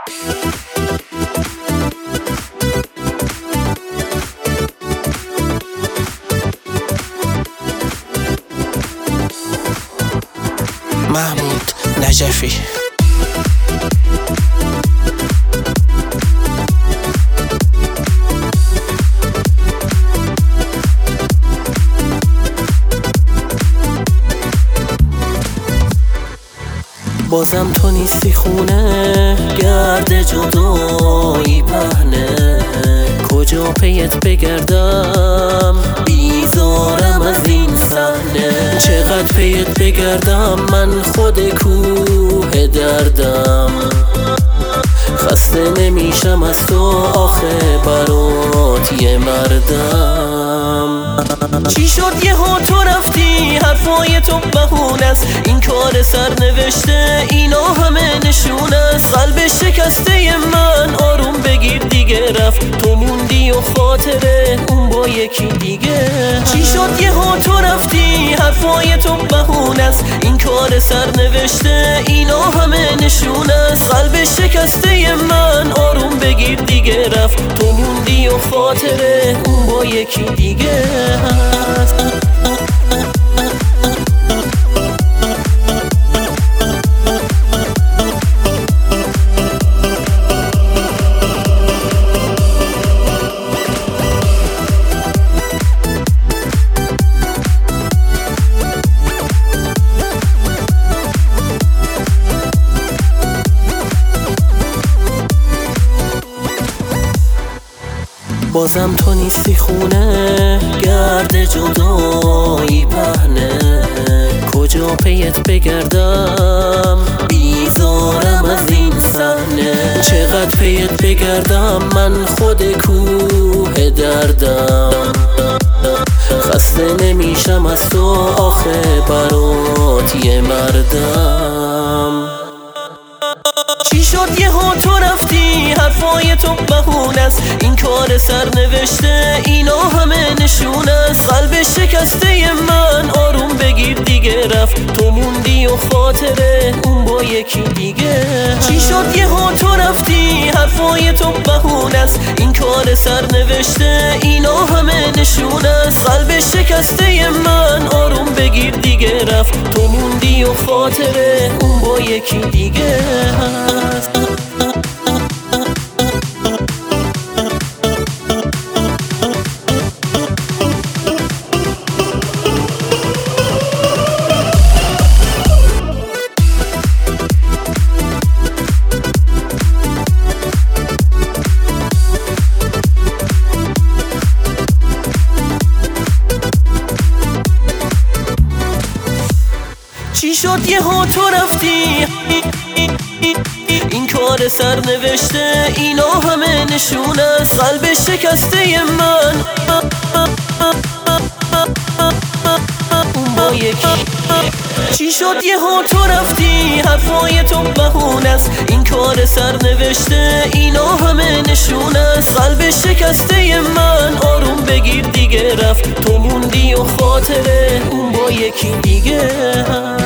محمود نجفی. بازم تو نیستی خونه، گرد جدایی پهنه. کجا پیت بگردم، بیزارم از این صحنه. چقدر پیت بگردم، من خود کوه دردم. خسته نمیشم از تو آخه برات یه مردم. چی شد یهو تو رفتی، حرفای تو بهونه است. این کار سرنوشته، اینا همه نشونه است. قلب شکسته من آروم بگیر دیگه رفت. تو موندی و خاطره اون با یکی دیگه. چی شد یهو تو رفتی، حرفای تو بهونه است. این کار سرنوشته، اینا همه نشونه است. قلب شکسته من آروم بگیر دیگه رفت. تو موندی و خاطره اون با یکی دیگه هست. بازم تو نیستی خونه، گرد جدایی پهنه. کجا پیت بگردم، بیزارم از این صحنه. چقدر پیت بگردم، من خود کوه دردم. خسته نمیشم از تو آخه برات یه مردم. چی شد یهو تو رفتی، حرفای تو بهونه است. این کار سرنوشته، اینا همه نشونه است. قلب شکسته من آروم بگیر دیگه رفت. تو موندی و خاطره اون با یکی دیگه. چی شد یهو تو رفتی، حرفای تو بهونه است. این کار سرنوشته، اینا همه نشونه است. قلب شکسته من آروم بگیر دیگه رفت. تو موندی و خاطره اون با یکی دیگه هست. چی شد یهو تو رفتی، این کار سرنوشته، اینا همه نشونه است. قلب شکسته من اون با یکی. چی شد یهو تو رفتی، حرفای تو بهونه است. این کار سرنوشته، اینا همه نشونه است. قلب شکسته من آروم بگیر دیگه رفت. تو موندی و خاطره اون با یکی دیگه.